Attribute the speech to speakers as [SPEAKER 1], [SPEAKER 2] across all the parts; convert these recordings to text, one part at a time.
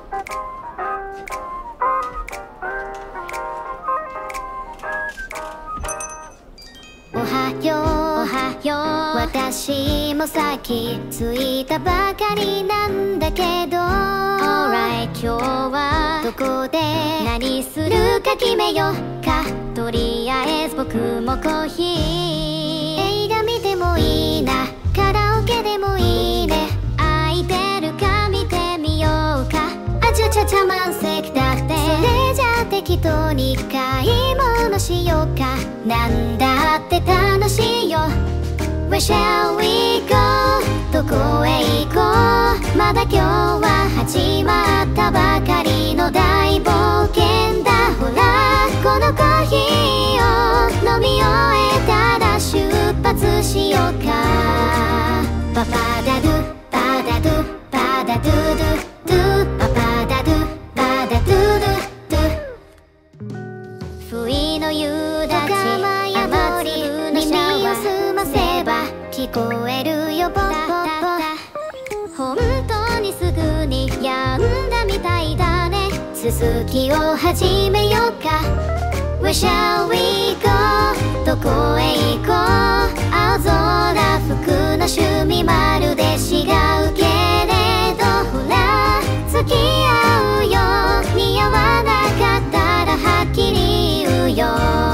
[SPEAKER 1] おはよう、おはよう。私もさっき着いたばかりなんだけど Alright 今日はどこで何するか決めようか。とりあえず僕もコーヒー。映画見てもいいな、カラオケでもいいね。空いてるか見てみようか。あちゃちゃちゃ満席だって。それじゃあ適当に買い物しようか。なんだって楽しいよ。 Where shall we go? どこへ行こう。まだ今日は始まったばかりの大冒険だ。ほらこのコーヒーを飲み終えたら出発しようか。パパダドゥパダドゥパダドゥドゥドゥパパダドゥパダドゥドゥドゥ。不意の夕立、雨粒のシャワー、澄ませば聞こえるよポッポッポ。本当にすぐに止んだみたいだね。続きを始めようか。 Where shall we go? どこへ行こう。青空服の趣味まるで違うけれど、ほら付き合うよ。似合わなかったらはっきり言うよ。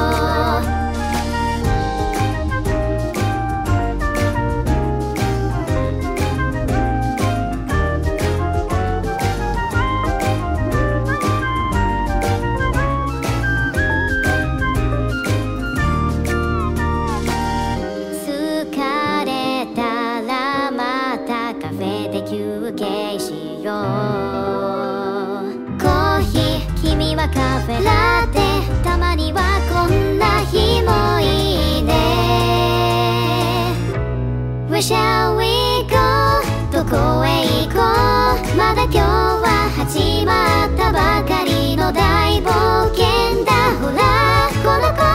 [SPEAKER 1] 疲れたらまたカフェで休憩しよう。コーヒー、君はカフェラテ。たまにはこんな日もいいね。 Where shall we go? どこへ行こう。まだ今日は始まったばかりの大冒険だ。ほらこの